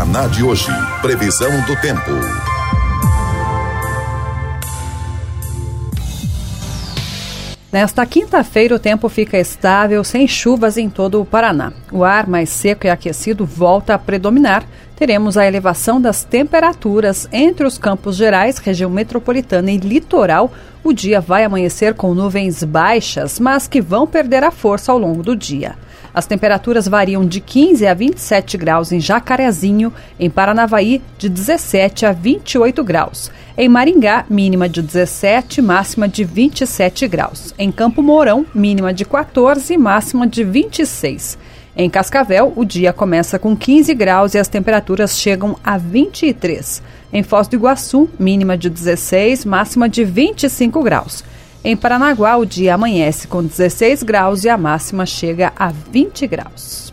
Paraná de hoje. Previsão do tempo. Nesta quinta-feira, o tempo fica estável, sem chuvas em todo o Paraná. O ar mais seco e aquecido volta a predominar. Teremos a elevação das temperaturas entre os Campos Gerais, região metropolitana e litoral. O dia vai amanhecer com nuvens baixas, mas que vão perder a força ao longo do dia. As temperaturas variam de 15 a 27 graus em Jacarezinho, em Paranavaí, de 17 a 28 graus. Em Maringá, mínima de 17, máxima de 27 graus. Em Campo Mourão, mínima de 14, máxima de 26. Em Cascavel, o dia começa com 15 graus e as temperaturas chegam a 23. Em Foz do Iguaçu, mínima de 16, máxima de 25 graus. Em Paranaguá, o dia amanhece com 16 graus e a máxima chega a 20 graus.